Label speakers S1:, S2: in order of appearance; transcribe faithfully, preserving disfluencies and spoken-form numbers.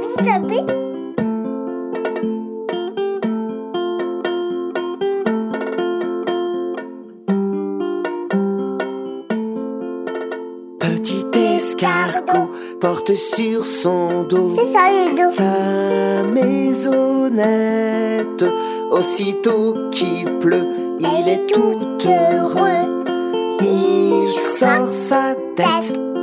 S1: Papi, papi.
S2: Petit escargot porte sur son dos
S1: C'est ça, Ludo.
S2: sa maisonnette. Aussitôt qu'il pleut, il est tout heureux. Il sort sa tête